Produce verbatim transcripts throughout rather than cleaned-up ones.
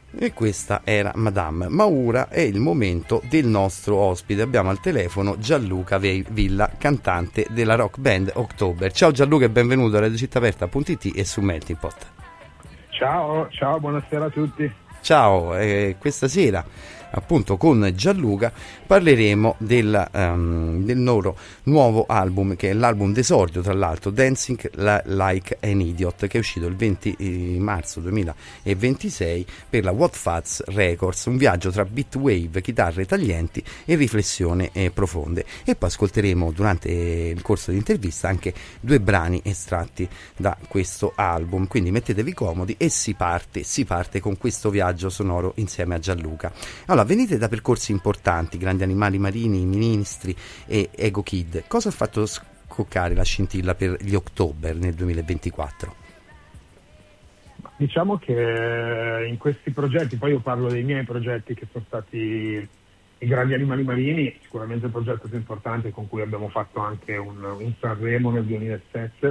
E questa era Madame. Ma ora è il momento del nostro ospite. Abbiamo al telefono Gianluca Villa, cantante della rock band October. Ciao Gianluca e benvenuto a Radio Città Aperta punto it e su Melting Pot. Ciao, ciao, buonasera a tutti. Ciao, eh, questa sera appunto con Gianluca parleremo del, um, del loro nuovo album, che è l'album d'esordio tra l'altro, Dancing Like an Idiot, che è uscito il venti marzo duemilaventisei per la What Fuzz Records, un viaggio tra beatwave, chitarre taglienti e riflessioni eh, profonde. E poi ascolteremo durante il corso dell'intervista anche due brani estratti da questo album, quindi mettetevi comodi e si parte, si parte con questo viaggio sonoro insieme a Gianluca. Allora, venite da percorsi importanti, Grandi Animali Marini, Ministri e Ego Kid. Cosa ha fatto scoccare la scintilla per gli October nel duemilaventiquattro? Diciamo che in questi progetti, poi io parlo dei miei progetti che sono stati i Grandi Animali Marini, sicuramente il progetto più importante con cui abbiamo fatto anche un, un Sanremo nel duemilasette,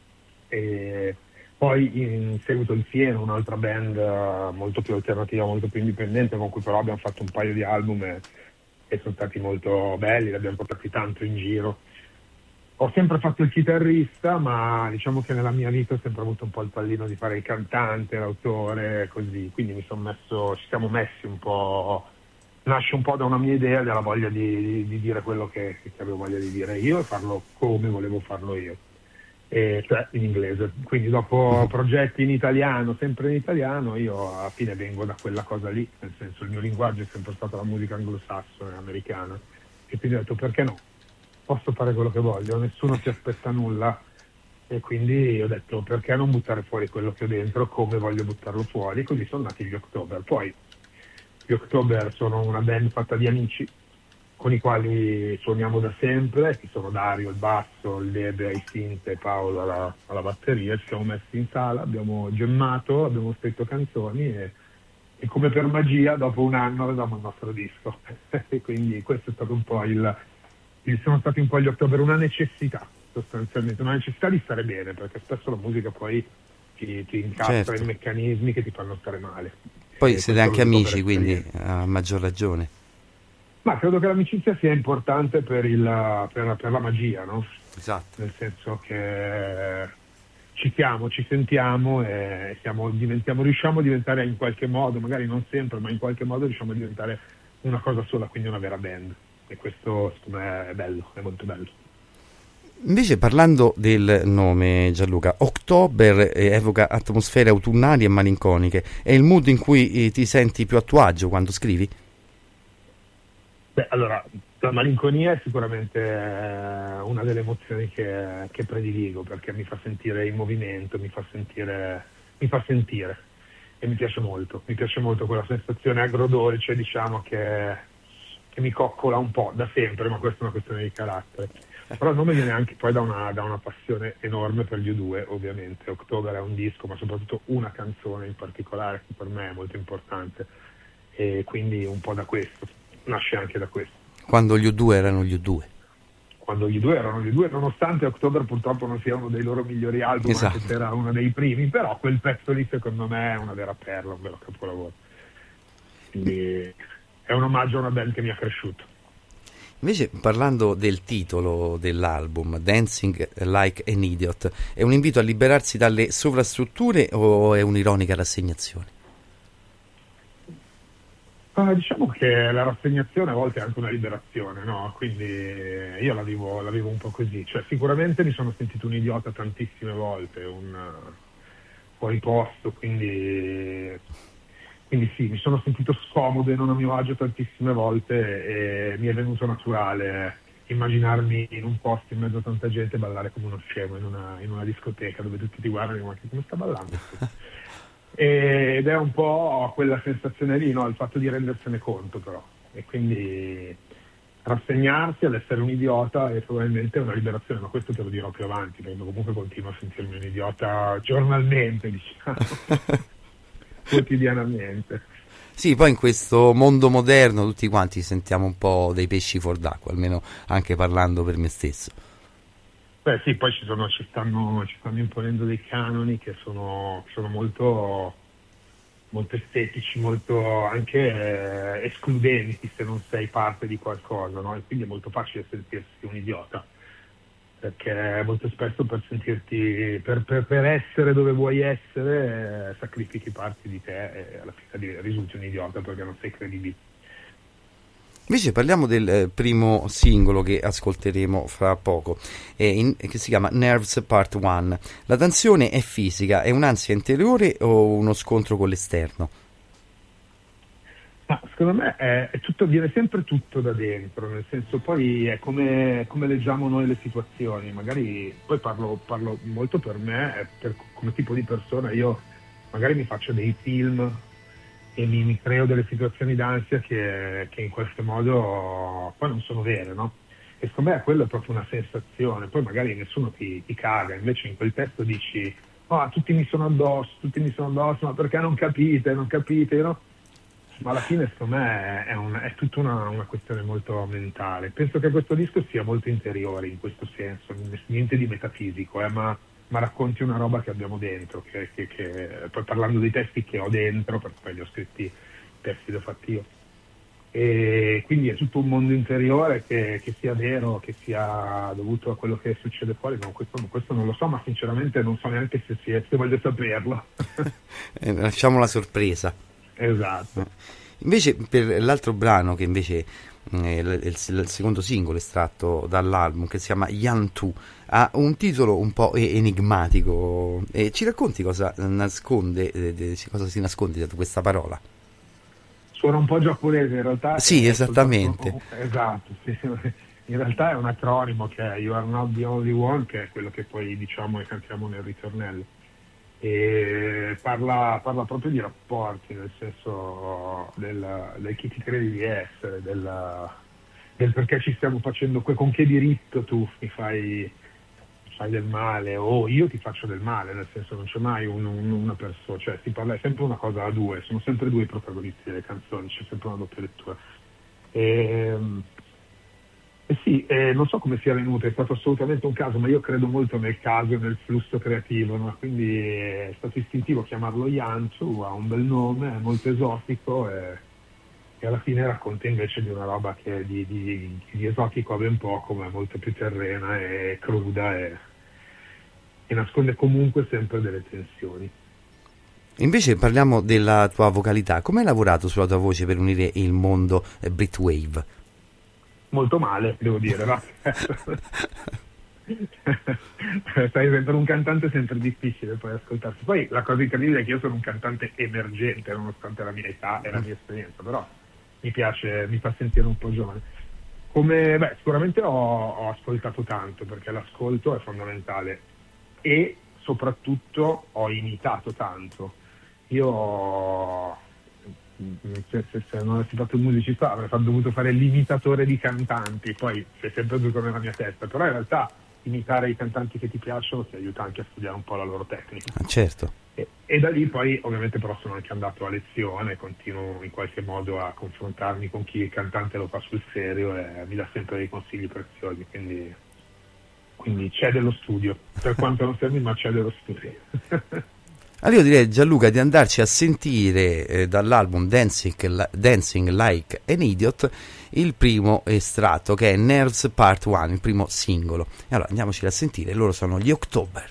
e poi in seguito il Fieno, un'altra band uh, molto più alternativa, molto più indipendente, con cui però abbiamo fatto un paio di album e, e sono stati molto belli, li abbiamo portati tanto in giro. Ho sempre fatto il chitarrista, ma diciamo che nella mia vita ho sempre avuto un po' il pallino di fare il cantante, l'autore, così, quindi mi sono messo, ci siamo messi un po', nasce un po' da una mia idea, della voglia di, di, di dire quello che, che avevo voglia di dire io e farlo come volevo farlo io. E cioè in inglese, quindi dopo progetti in italiano, sempre in italiano, io alla fine vengo da quella cosa lì, nel senso il mio linguaggio è sempre stata la musica anglosassone, americana, e quindi ho detto perché no, posso fare quello che voglio, nessuno si aspetta nulla, e quindi ho detto perché non buttare fuori quello che ho dentro, come voglio buttarlo fuori, così sono nati gli October. Poi gli October sono una band fatta di amici con i quali suoniamo da sempre, che sono Dario il basso, il Lebe ai synth e Paolo alla, alla batteria. Ci siamo messi in sala, abbiamo gemmato, abbiamo scritto canzoni e, e come per magia dopo un anno avevamo il nostro disco. E quindi questo è stato un po' il, il sono stati un po' gli October, una necessità sostanzialmente, una necessità di stare bene, perché spesso la musica poi ti, ti incastra, certo, in meccanismi che ti fanno stare male. Poi e siete anche amici, quindi a maggior ragione. Ma credo che l'amicizia sia importante per, il, per, la, per la magia, no? Esatto. Nel senso che ci chiamo, ci sentiamo e siamo, diventiamo, riusciamo a diventare in qualche modo, magari non sempre, ma in qualche modo riusciamo a diventare una cosa sola, quindi una vera band. E questo secondo me è bello, è molto bello. Invece, parlando del nome, Gianluca, October evoca atmosfere autunnali e malinconiche. È il mood in cui ti senti più a tuo agio quando scrivi? Beh, allora, la malinconia è sicuramente una delle emozioni che, che prediligo, perché mi fa sentire in movimento, mi fa sentire, mi fa sentire e mi piace molto, mi piace molto quella sensazione agrodolce, diciamo, che, che mi coccola un po' da sempre, ma questa è una questione di carattere. Però il nome viene anche poi da una, da una passione enorme per gli U due, ovviamente. October è un disco, ma soprattutto una canzone in particolare che per me è molto importante, e quindi un po' da questo. Nasce anche da questo. Quando gli U due erano gli U due. Quando gli U due erano gli U due, nonostante October purtroppo non sia uno dei loro migliori album, esatto, anche se era uno dei primi, però quel pezzo lì secondo me è una vera perla, un vero capolavoro. Quindi è un omaggio a una band che mi ha cresciuto. Invece, parlando del titolo dell'album, Dancing Like an Idiot, è un invito a liberarsi dalle sovrastrutture o è un'ironica rassegnazione? Uh, diciamo che la rassegnazione a volte è anche una liberazione, no? Quindi io la vivo, la vivo un po' così. Cioè, sicuramente mi sono sentito un idiota tantissime volte, un uh, fuori posto, quindi, quindi sì, mi sono sentito scomodo e non a mio agio tantissime volte, e mi è venuto naturale immaginarmi in un posto in mezzo a tanta gente e ballare come uno scemo in una, in una discoteca dove tutti ti guardano e dicono: ma come sta ballando? Ed è un po' quella sensazione lì, no? Il fatto di rendersene conto, però, e quindi rassegnarsi ad essere un idiota è probabilmente una liberazione, ma questo te lo dirò più avanti, perché comunque continuo a sentirmi un idiota giornalmente, diciamo, quotidianamente. Sì, poi in questo mondo moderno tutti quanti sentiamo un po' dei pesci fuor d'acqua, almeno anche parlando per me stesso. Beh sì, poi ci, sono, ci, stanno, ci stanno imponendo dei canoni che sono, sono molto molto estetici, molto anche eh, escludenti se non sei parte di qualcosa, no? E quindi è molto facile sentirsi un idiota, perché molto spesso per sentirti, per, per, per essere dove vuoi essere, eh, sacrifichi parti di te e alla fine risulti un idiota perché non sei credibile. Invece parliamo del eh, primo singolo che ascolteremo fra poco, eh, in, che si chiama Nerves Part uno. La tensione è fisica, è un'ansia interiore o uno scontro con l'esterno? Ma secondo me è, è tutto, viene sempre tutto da dentro, nel senso poi è come, come leggiamo noi le situazioni, magari poi parlo, parlo molto per me, per, come tipo di persona, io magari mi faccio dei film e mi, mi creo delle situazioni d'ansia che, che in qualche modo poi non sono vere, no? E secondo me quello è proprio una sensazione, poi magari nessuno ti, ti caga, invece in quel testo dici oh, tutti mi sono addosso, tutti mi sono addosso, ma perché non capite, non capite, no? Ma alla fine secondo me è, un, è tutta una, una questione molto mentale. Penso che questo disco sia molto interiore in questo senso, niente di metafisico, eh, ma, ma racconti una roba che abbiamo dentro, che, che, che, poi parlando dei testi che ho dentro, perché poi li ho scritti, i testi li ho fatti io. E quindi è tutto un mondo interiore che, che sia vero, che sia dovuto a quello che succede fuori, no, questo, questo non lo so, ma sinceramente non so neanche se, si è, se voglio saperlo. eh, lasciamo la sorpresa. Esatto. Invece per l'altro brano che invece è il, il, il secondo singolo estratto dall'album, che si chiama Yan Tu, ha un titolo un po' enigmatico, e ci racconti cosa nasconde, eh, cosa si nasconde dietro questa parola? Suona un po' giapponese in realtà. Sì, esattamente. Soltanto, esatto, sì. In realtà è un acronimo che è You Are Not The Only One, che è quello che poi diciamo e cantiamo nel ritornello. E parla, parla proprio di rapporti, nel senso del, del chi ti credi di essere, del, del perché ci stiamo facendo, con che diritto tu mi fai, fai del male o io ti faccio del male, nel senso non c'è mai un, un, una persona, cioè si parla, è sempre una cosa a due, sono sempre due i protagonisti delle canzoni, c'è sempre una doppia lettura. E, Eh sì, eh, non so come sia venuto, è stato assolutamente un caso, ma io credo molto nel caso e nel flusso creativo, no? Quindi è stato istintivo chiamarlo Yantu, ha un bel nome, è molto esotico e, e alla fine racconta invece di una roba che di, di, di esotico ha ben poco, ma è molto più terrena e cruda e, e nasconde comunque sempre delle tensioni. Invece parliamo della tua vocalità, come hai lavorato sulla tua voce per unire il mondo eh, Britwave? Molto male, devo dire, va. Sai, per un cantante è sempre difficile poi ascoltarsi. Poi la cosa incredibile è che io sono un cantante emergente, nonostante la mia età e la mia esperienza, però mi piace, mi fa sentire un po' giovane. Come, beh, sicuramente ho, ho ascoltato tanto, perché l'ascolto è fondamentale, e soprattutto ho imitato tanto. Io ho... Se, se, se non avessi fatto il musicista avrei dovuto fare l'imitatore di cantanti, poi c'è sempre due come nella mia testa, però in realtà imitare i cantanti che ti piacciono ti aiuta anche a studiare un po' la loro tecnica. Ah, certo. E, e da lì poi ovviamente però sono anche andato a lezione, continuo in qualche modo a confrontarmi con chi il cantante lo fa sul serio e mi dà sempre dei consigli preziosi, quindi, quindi c'è dello studio, per quanto non serve, ma c'è dello studio. Allora io direi, Gianluca, di andarci a sentire eh, dall'album Dancing, Dancing Like an Idiot il primo estratto, che è Nerves Part uno, il primo singolo. E allora andiamoci a sentire, loro sono gli October.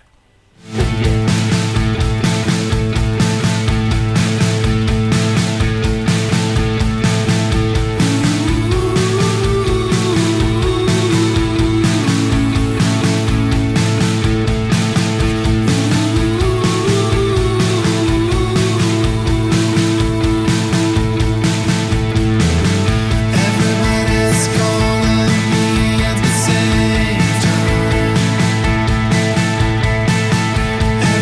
Everybody's calling me at the same time.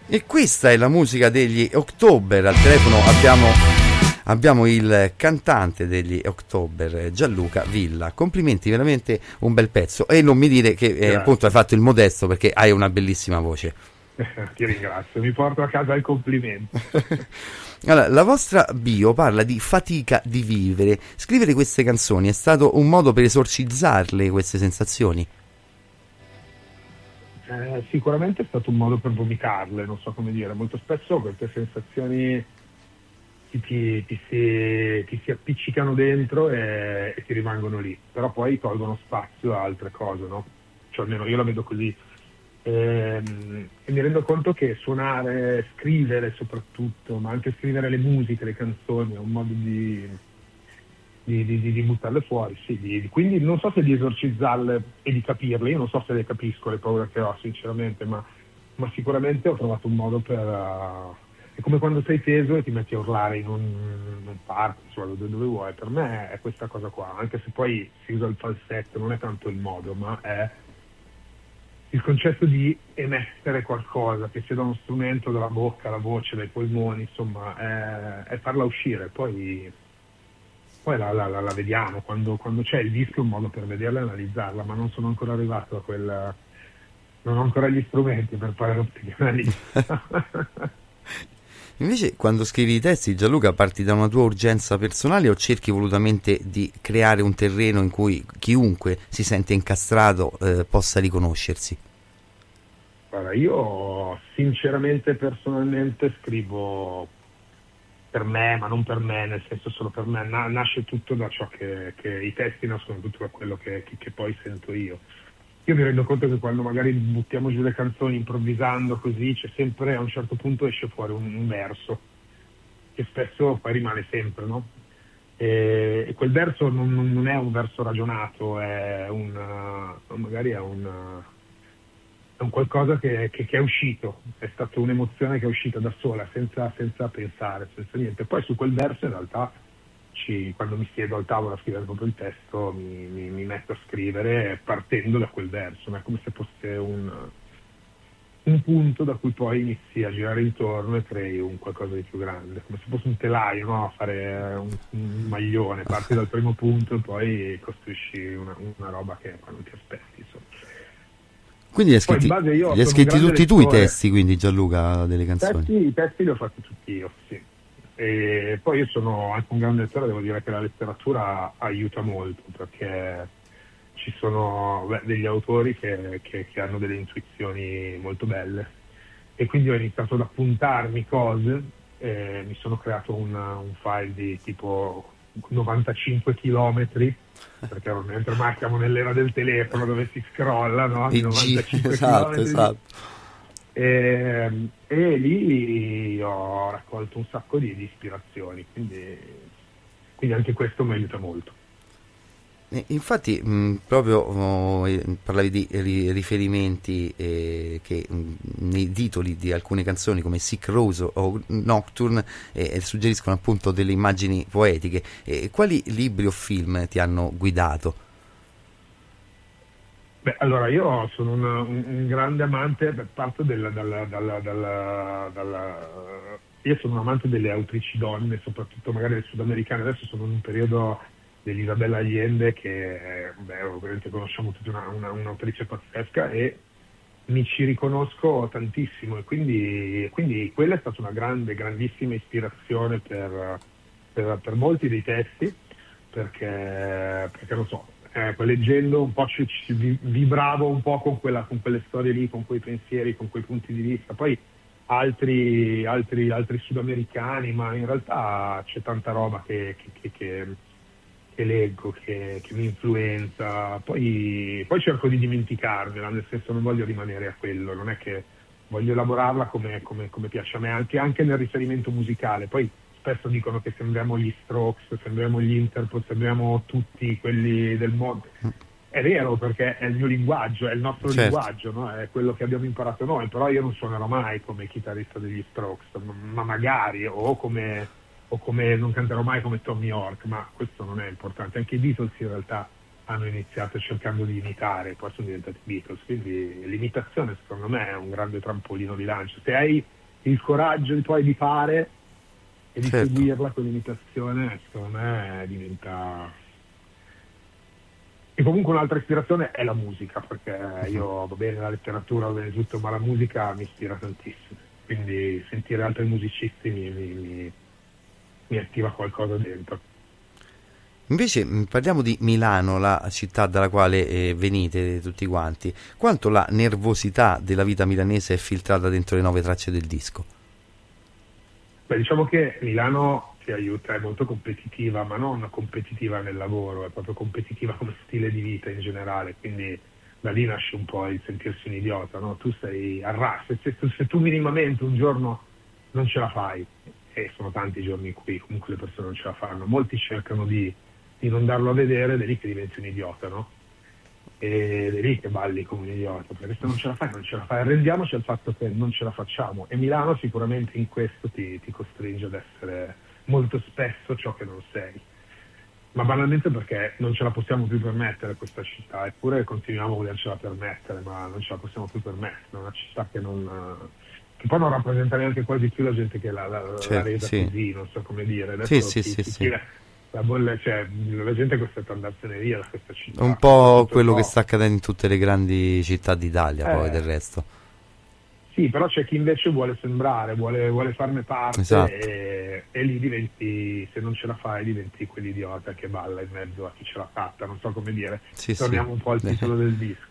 E questa è la musica degli October. Al telefono abbiamo, abbiamo il cantante degli October, Gianluca Villa. Complimenti, veramente un bel pezzo. E non mi dire che eh, appunto hai fatto il modesto, perché hai una bellissima voce. Ti ringrazio, mi porto a casa il complimento. Allora, la vostra bio parla di fatica di vivere. Scrivere queste canzoni è stato un modo per esorcizzarle queste sensazioni? Eh, sicuramente è stato un modo per vomitarle, non so come dire. Molto spesso queste sensazioni ti, ti, ti, si, ti si appiccicano dentro e, e ti rimangono lì, però poi tolgono spazio a altre cose, no? Cioè almeno io la vedo così. E, e mi rendo conto che suonare, scrivere soprattutto, ma anche scrivere le musiche, le canzoni, è un modo di... Di, di, di buttarle fuori, sì, di, di, quindi non so se di esorcizzarle e di capirle, io non so se le capisco le paure che ho sinceramente, ma, ma sicuramente ho trovato un modo per... Uh, è come quando sei teso e ti metti a urlare in un, in un parco, cioè, dove, dove vuoi. Per me è questa cosa qua, anche se poi si usa il falsetto, non è tanto il modo, ma è il concetto di emettere qualcosa, che sia da uno strumento, dalla bocca, la voce, dai polmoni, insomma, è, è farla uscire, poi... Poi la, la, la, la vediamo, quando, quando c'è il disco è un modo per vederla e analizzarla, ma non sono ancora arrivato a quel... non ho ancora gli strumenti per fare lo psicanalista. Invece quando scrivi i testi, Gianluca, parti da una tua urgenza personale o cerchi volutamente di creare un terreno in cui chiunque si sente incastrato eh, possa riconoscersi? Guarda, io sinceramente, personalmente scrivo per me, ma non per me, nel senso solo per me, Na- nasce tutto da ciò che, che i testi nascono tutto da quello che, che, che poi sento io. Io mi rendo conto che quando magari buttiamo giù le canzoni improvvisando così, c'è sempre, a un certo punto esce fuori un, un verso, che spesso poi rimane sempre, no? E, e quel verso non, non è un verso ragionato, è un, magari è un... è un qualcosa che, che, che è uscito, è stata un'emozione che è uscita da sola, senza, senza pensare, senza niente. Poi su quel verso in realtà, ci, quando mi siedo al tavolo a scrivere proprio il testo, mi, mi, mi metto a scrivere partendo da quel verso, ma è come se fosse un, un punto da cui poi inizi a girare intorno e crei un qualcosa di più grande, come se fosse un telaio, no? A fare un, un maglione, parti dal primo punto e poi costruisci una, una roba che non ti aspetti, insomma. Quindi li hai scritti, li hai scritti tutti tu i testi, quindi, Gianluca, delle canzoni? Testi, I testi li ho fatti tutti io, sì. E poi io sono anche un grande lettore, devo dire che la letteratura aiuta molto, perché ci sono beh, degli autori che, che, che hanno delle intuizioni molto belle, e quindi ho iniziato ad appuntarmi cose, e mi sono creato una, un file di tipo novantacinque chilometri, perché mentre ormai siamo nell'era del telefono dove si scrolla, no? Di novantacinque esatto, chilometri. esatto. E, e lì ho raccolto un sacco di, di ispirazioni, quindi, quindi anche questo mi aiuta molto. Infatti mh, proprio oh, parlavi di ri- riferimenti eh, che mh, nei titoli di alcune canzoni come Sick Rose o Nocturne eh, suggeriscono appunto delle immagini poetiche. Eh, quali libri o film ti hanno guidato? Beh, allora io sono un, un, un grande amante, per parte della, dalla, dalla, dalla, dalla... io sono un amante delle autrici donne, soprattutto magari le sudamericane. Adesso sono in un periodo dell'Isabella Allende, che beh, ovviamente conosciamo tutti, una, una, un'autrice pazzesca, e mi ci riconosco tantissimo, e quindi, quindi quella è stata una grande, grandissima ispirazione per, per, per molti dei testi, perché, perché non so, eh, leggendo un po' ci, ci vibravo un po' con, quella, con quelle storie lì, con quei pensieri, con quei punti di vista. Poi altri, altri, altri sudamericani, ma in realtà c'è tanta roba che, che, che, che che leggo, che, che mi influenza, poi, poi cerco di dimenticarmela, nel senso non voglio rimanere a quello, non è che voglio elaborarla come, come, come piace a me, anche, anche nel riferimento musicale. Poi spesso dicono che sembriamo gli Strokes, sembriamo gli Interpol, sembriamo tutti quelli del mondo. È vero, perché è il mio linguaggio, è il nostro certo. linguaggio, no? È quello che abbiamo imparato noi, però io non suonerò mai come chitarrista degli Strokes, ma magari, o come... o come non canterò mai come Tom York, ma questo non è importante. Anche i Beatles in realtà hanno iniziato cercando di imitare, poi sono diventati Beatles, quindi l'imitazione secondo me è un grande trampolino di lancio. Se hai il coraggio di poi di fare e di certo. seguirla con l'imitazione, secondo me diventa... E comunque un'altra ispirazione è la musica, perché io va bene la letteratura, va bene tutto, ma la musica mi ispira tantissimo, quindi sentire altri musicisti mi, mi, mi, mi attiva qualcosa dentro. Invece parliamo di Milano, la città dalla quale eh, venite tutti quanti. Quanto la nervosità della vita milanese è filtrata dentro le nuove tracce del disco? Beh, diciamo che Milano ti aiuta, è molto competitiva, ma non competitiva nel lavoro, è proprio competitiva come stile di vita in generale, quindi da lì nasce un po' il sentirsi un idiota, no? Tu sei arrasto, se, se, se tu minimamente un giorno non ce la fai, e sono tanti giorni in cui comunque le persone non ce la fanno, molti cercano di, di non darlo a vedere, ed è lì che diventi un idiota, no? Ed è lì che balli come un idiota, perché se non ce la fai non ce la fai, rendiamoci al fatto che non ce la facciamo, e Milano sicuramente in questo ti, ti costringe ad essere molto spesso ciò che non sei, ma banalmente perché non ce la possiamo più permettere questa città, eppure continuiamo a volercela permettere, ma non ce la possiamo più permettere, è una città che non che poi non rappresenta neanche quasi più la gente che la, la, Certo, la resa sì. così, non so come dire. Adesso Sì, sì, chi, sì, chi, sì. chi, la, bolle, cioè, la gente è costretta ad andarsene via da questa città. Un po' Tutto quello no. che sta accadendo in tutte le grandi città d'Italia, Eh, poi del resto. Sì, però c'è chi invece vuole sembrare, vuole, vuole farne parte, Esatto. e, e lì diventi, se non ce la fai, diventi quell'idiota che balla in mezzo a chi ce l'ha fatta, non so come dire. Sì, Torniamo sì. un po' al titolo del disco.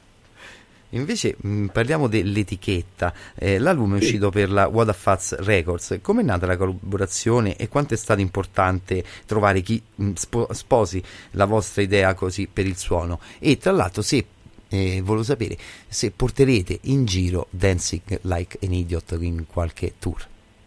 Invece mh, parliamo dell'etichetta. Eh, l'album è Sì. uscito per la What a Fuzz Records. Com'è nata la collaborazione e quanto è stato importante trovare chi mh, spo- sposi la vostra idea così per il suono? E tra l'altro, se eh, volevo sapere se porterete in giro Dancing Like an Idiot in qualche tour.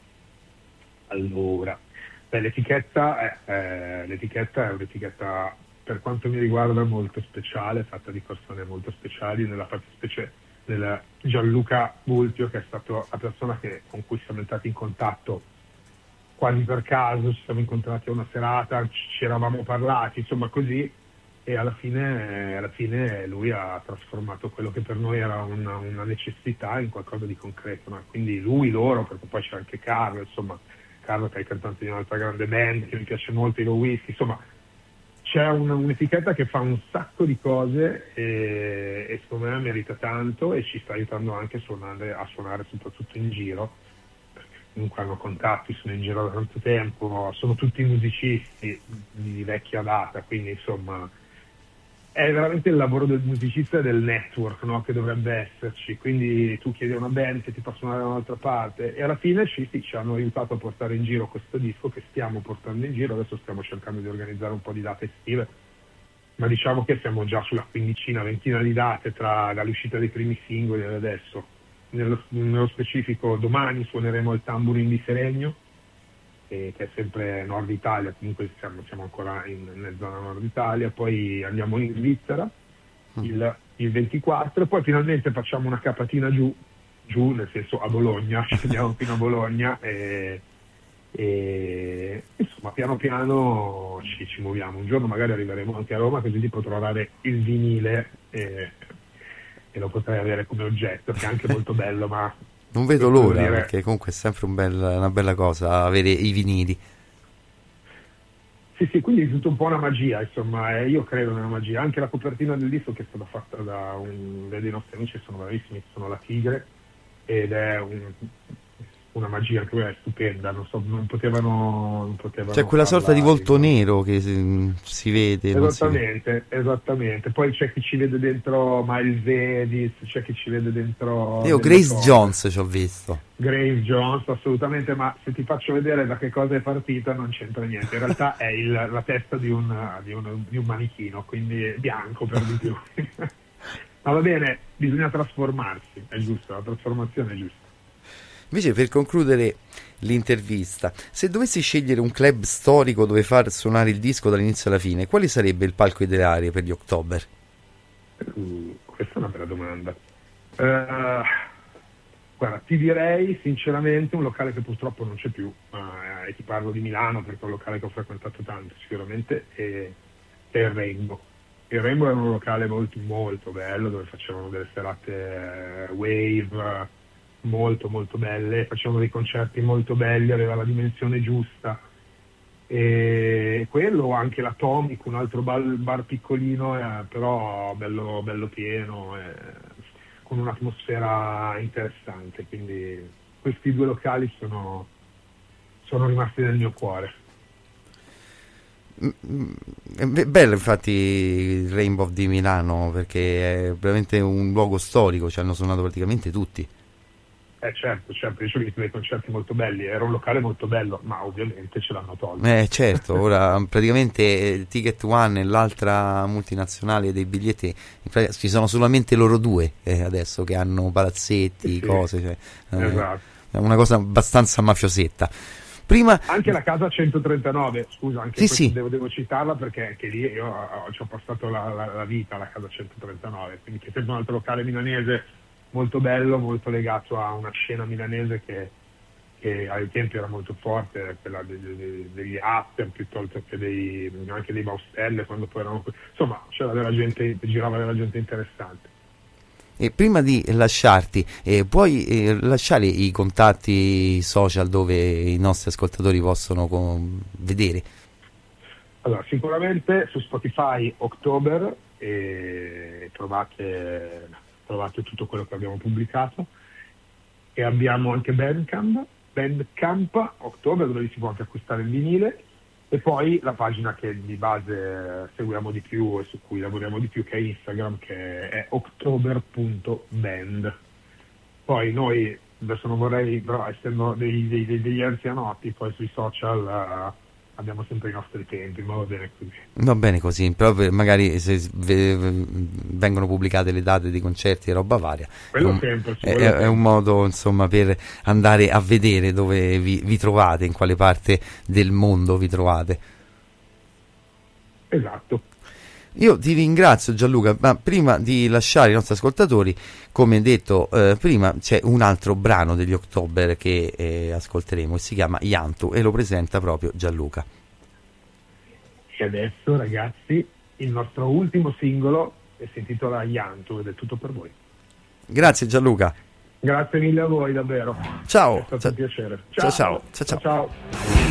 Allora, beh, l'etichetta è, eh, l'etichetta è un'etichetta, per quanto mi riguarda, molto speciale, fatta di persone molto speciali, nella fattispecie del Gianluca Vulpio, che è stato la persona che, con cui siamo entrati in contatto quasi per caso, ci siamo incontrati a una serata, ci eravamo parlati, insomma così, e alla fine, alla fine lui ha trasformato quello che per noi era una, una necessità in qualcosa di concreto, no? Quindi lui, loro, perché poi c'è anche Carlo, insomma, Carlo che è il cantante di un'altra grande band che mi piace molto, i Lowiski, insomma c'è un, un'etichetta che fa un sacco di cose e, e secondo me merita tanto, e ci sta aiutando anche a suonare, a suonare soprattutto in giro, perché comunque hanno contatti, sono in giro da tanto tempo, sono tutti musicisti di vecchia data, quindi insomma è veramente il lavoro del musicista e del network, no? Che dovrebbe esserci, quindi tu chiedi a una band che ti fa suonare da un'altra parte, e alla fine ci, sì, ci hanno aiutato a portare in giro questo disco che stiamo portando in giro. Adesso stiamo cercando di organizzare un po' di date estive, ma diciamo che siamo già sulla quindicina, ventina di date tra dall'uscita dei primi singoli ed adesso. Nello, nello specifico domani suoneremo il Tamburin di Seregno, che è sempre Nord Italia, comunque siamo, siamo ancora in, in zona Nord Italia, poi andiamo in Svizzera il, il ventiquattro, e poi finalmente facciamo una capatina giù, giù nel senso a Bologna, andiamo fino a Bologna e, e insomma piano piano ci, ci muoviamo. Un giorno magari arriveremo anche a Roma, così ti potrò dare il vinile e, e lo potrai avere come oggetto, che è anche molto bello, ma non vedo l'ora, dire... perché comunque è sempre un bel, una bella cosa avere i vinili. Sì, sì, quindi è tutto un po' una magia, insomma, e io credo nella magia. Anche la copertina del disco, che è stata fatta da un dei nostri amici, sono bravissimi, sono la Tigre, ed è un, una magia, anche quella è stupenda, non so, non potevano, non potevano C'è quella sorta di farla, volto diciamo. nero che si, si vede. Non si vede. Esattamente, esattamente. Poi c'è chi ci vede dentro Miles Davis, c'è chi ci vede dentro... Io delle Grace cose. Jones ci ho visto. Grace Jones, assolutamente, ma se ti faccio vedere da che cosa è partita non c'entra niente. In realtà è il, la testa di un, di, un, di un manichino, quindi è bianco per di più. Ma va bene, bisogna trasformarsi, è giusto, la trasformazione è giusta. Invece, per concludere l'intervista, se dovessi scegliere un club storico dove far suonare il disco dall'inizio alla fine, quale sarebbe il palco ideale per gli October? Uh, questa è una bella domanda. Uh, guarda, ti direi sinceramente un locale che purtroppo non c'è più, uh, e ti parlo di Milano perché è un locale che ho frequentato tanto sicuramente, è, è il Rainbow. Il Rainbow è un locale molto molto bello, dove facevano delle serate uh, wave, molto molto belle, facevano dei concerti molto belli, aveva la dimensione giusta, e quello, anche l'Atomic, un altro bar, bar piccolino, eh, però bello, bello pieno, eh, con un'atmosfera interessante, quindi questi due locali sono, sono rimasti nel mio cuore. È bello infatti il Rainbow di Milano, perché è veramente un luogo storico, ci hanno suonato praticamente tutti. Eh certo, certo, io ho visto dei concerti molto belli, era un locale molto bello, ma ovviamente ce l'hanno tolto. Eh certo, ora praticamente Ticket One e l'altra multinazionale dei biglietti, ci sono solamente loro due eh, adesso che hanno palazzetti, sì, cose, cioè, eh, esatto. È una cosa abbastanza mafiosetta. Prima... Anche la casa centotrentanove, scusa, anche sì, questo sì. Devo, devo citarla, perché anche lì io ho, ci ho passato la, la, la vita alla casa centotrentanove, quindi che è sempre un altro locale milanese molto bello, molto legato a una scena milanese che, che ai tempi era molto forte, quella degli, degli, degli after piuttosto che dei, anche dei Baustelle, quando poi erano, insomma c'era della gente, girava della gente interessante. E prima di lasciarti, eh, puoi eh, lasciare i contatti social dove i nostri ascoltatori possono con... vedere? Allora, sicuramente su Spotify October, e trovate, trovate tutto quello che abbiamo pubblicato, e abbiamo anche Bandcamp, Bandcamp October, dove si può anche acquistare il vinile, e poi la pagina che di base seguiamo di più e su cui lavoriamo di più, che è Instagram, che è october punto band. Poi noi, adesso non vorrei, però essendo dei, dei, degli anzianotti, poi sui social uh, abbiamo sempre i nostri tempi, ma va bene così. Va bene così, però per, magari se v- vengono pubblicate le date di concerti e roba varia, quello è un, sempre, sì, è, quello è un modo insomma per andare a vedere dove vi, vi trovate, in quale parte del mondo vi trovate. Esatto. Io ti ringrazio Gianluca, ma prima di lasciare i nostri ascoltatori, come detto eh, prima, c'è un altro brano degli October che eh, ascolteremo e si chiama Yantu e lo presenta proprio Gianluca. E adesso, ragazzi, il nostro ultimo singolo e si intitola Yantu ed è tutto per voi. Grazie Gianluca. Grazie mille a voi, davvero. Ciao. È stato ciao. un piacere. Ciao ciao. ciao, ciao. ciao. ciao.